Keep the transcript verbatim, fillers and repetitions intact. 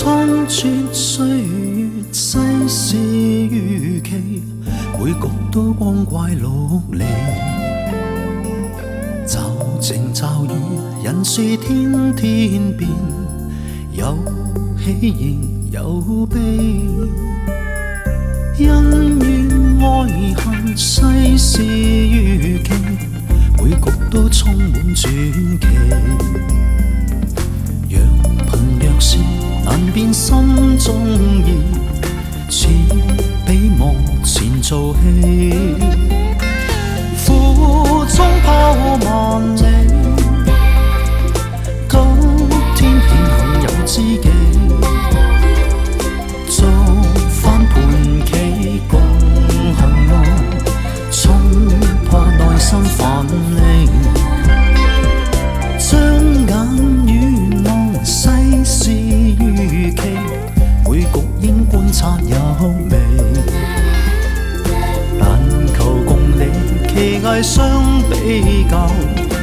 倉卒歲月，世事如棋，每局都光怪陸離。驟晴驟雨，人事天天變，有喜亦有悲。恩怨愛恨，世事如棋，每局都充滿傳奇。若貧若是難辨心中意，似比幕前做戲。苦中拋萬里，高天慶幸有知己。做翻盤棋共行路，衝破內心藩籬。將眼與望，世事如棋，每局應觀察有味。難求共你，棋藝相比較。